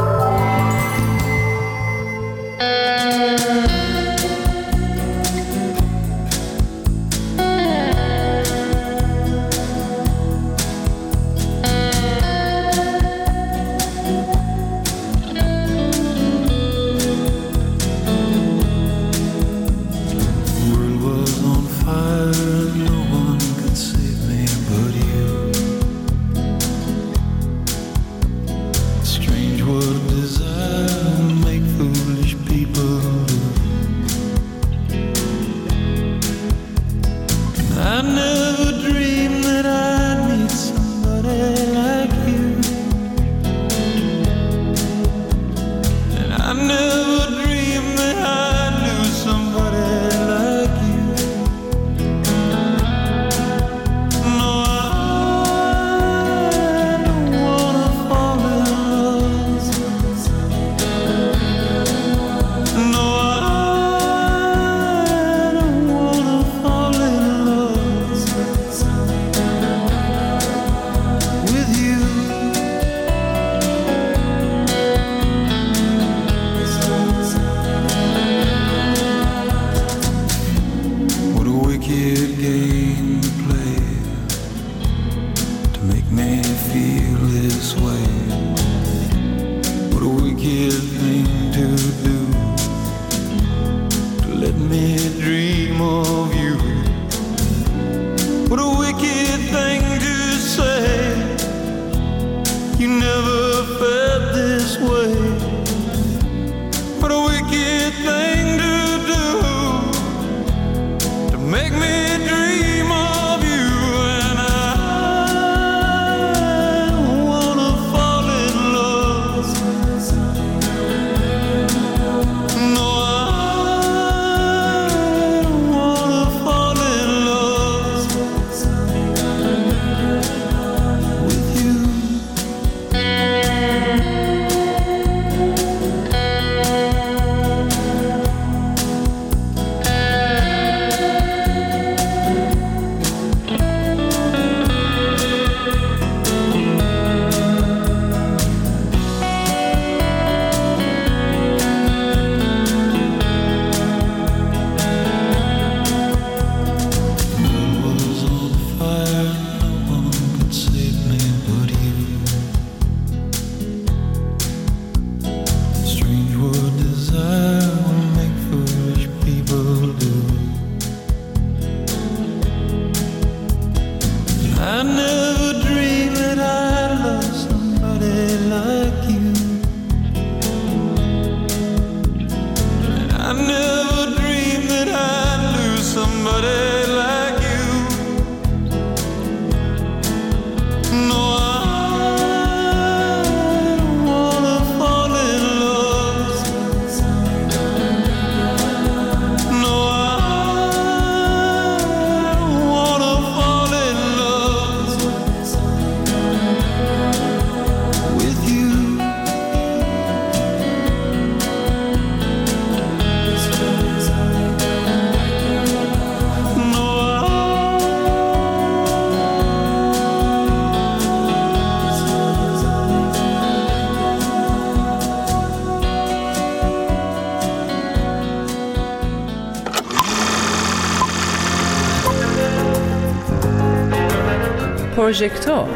پروژکتور.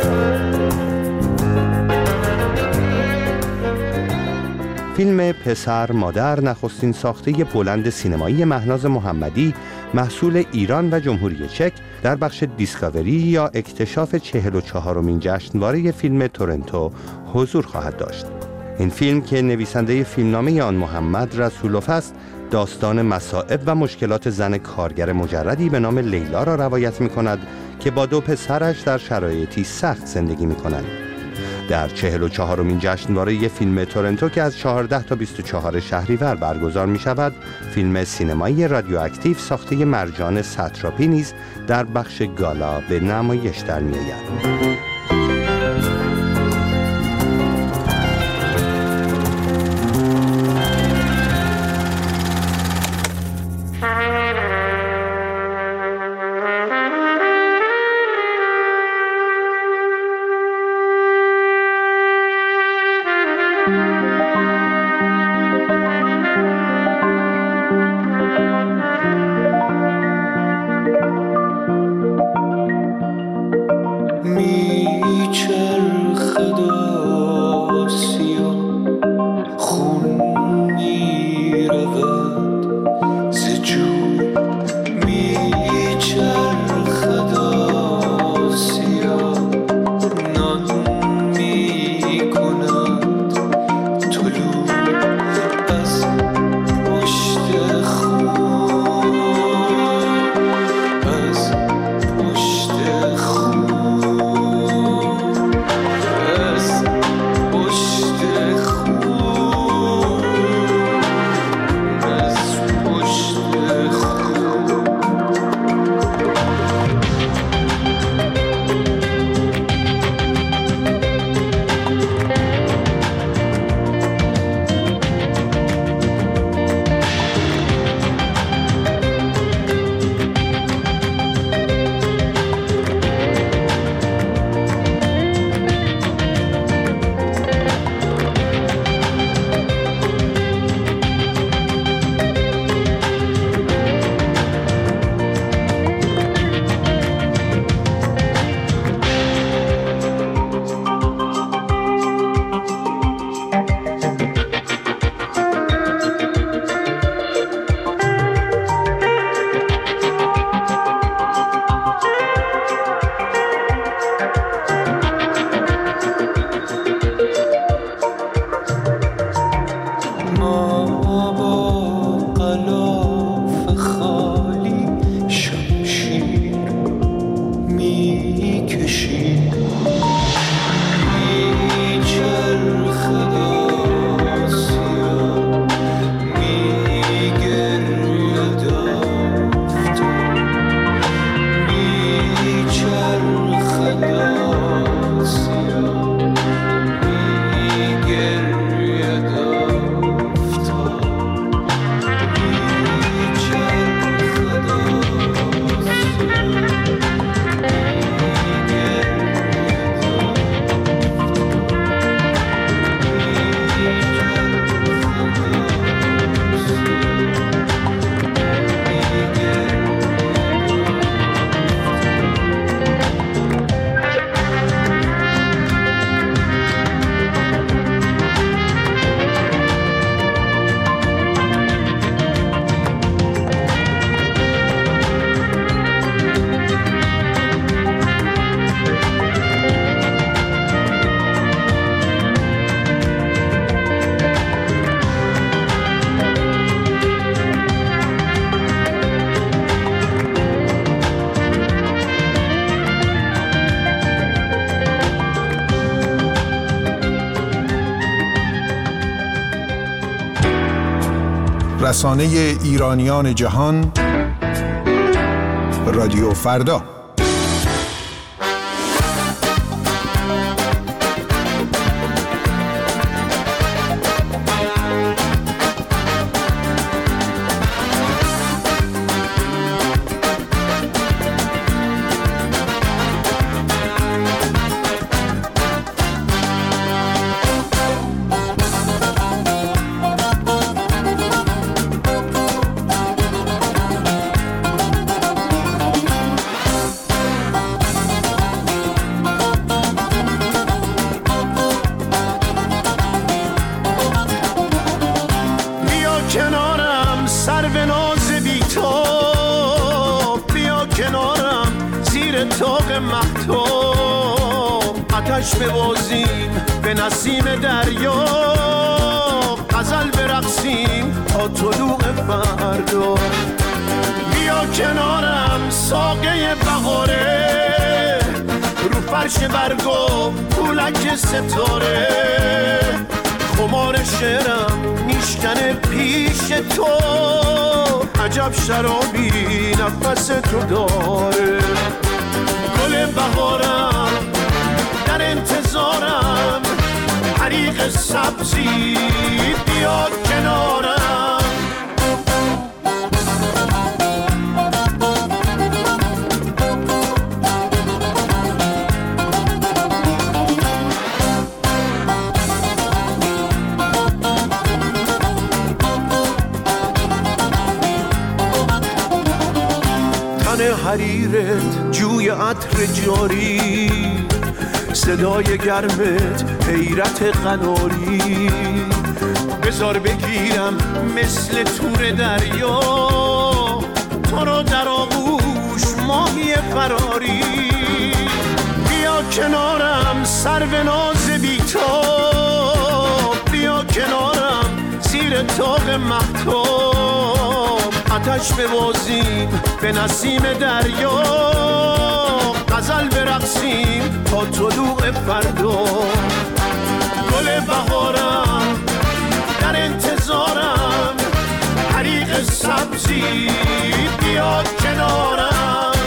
فیلم پسر مادر نخستین ساخته بلند سینمایی مهناز محمدی محصول ایران و جمهوری چک در بخش دیسکاوری یا اکتشاف چهل و چهارمین جشنواره فیلم تورنتو حضور خواهد داشت. این فیلم که نویسنده فیلمنامه آن محمد رسولوف است، داستان مصائب و مشکلات زن کارگر مجردی به نام لیلا را روایت می کند که با دو پسرش در شرایطی سخت زندگی می کنند. در چهل و چهارمین جشنواره فیلم تورنتو که از چهارده تا بیست و چهار شهریور برگزار می شود، فیلم سینمایی رادیواکتیو ساخته مرجان ستراپی نیز در بخش گالا به نمایش در می آید. رسانه ایرانیان جهان، رادیو فردا. ببازیم به نسیم دریا، غزل برقصیم تا طلوع فردا. بیا کنارم ساقه بهاره، رو فرش برگا پولک ستاره. خمار شعرم میشکنه پیش تو، عجب شرابی نفس تو داره. گل بهارم در انتظارم، حریق سبزی بیا کنارم. حریرت جوی عطر جاری، صدای گرمت حیرت قناری. بذار بگیرم مثل تور دریا، تو رو در آغوش ماهی فراری. بیا کنارم سرو ناز بی‌تاب، بیا کنارم زیر طاق مهتاب. آتش ببازیم به نسیم دریا، غزل برقصیم تا طلوع فردا. گل بهارم در انتظارم، حریق سبزی بیا کنارم.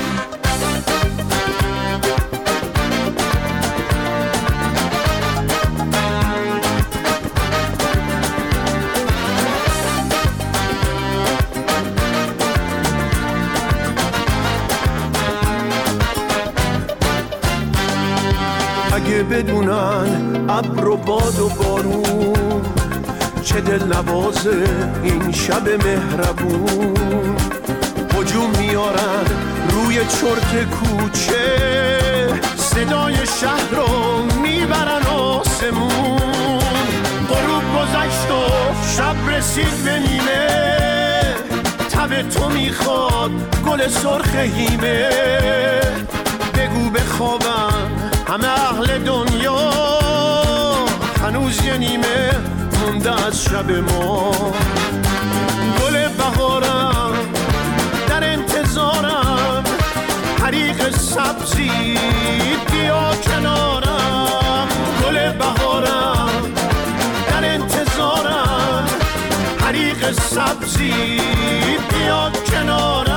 اگه بدونن ابر و باد و بارون، چه دل نوازه این شب مهربون. هجوم میارن روی چرت کوچه، صدای شهر رو میبرن آسمون. غروب گذشت و شب رسید به نیمه، تب تو میخواد گل سرخ هیمه. بگو بخوابن همه اهل دنیا، هنوز یه نیمه مونده از شب ما. گل بهارم در انتظارم، حریق سبزی بیا کنارم. گل بهارم در انتظارم، حریق سبزی بیا کنارم.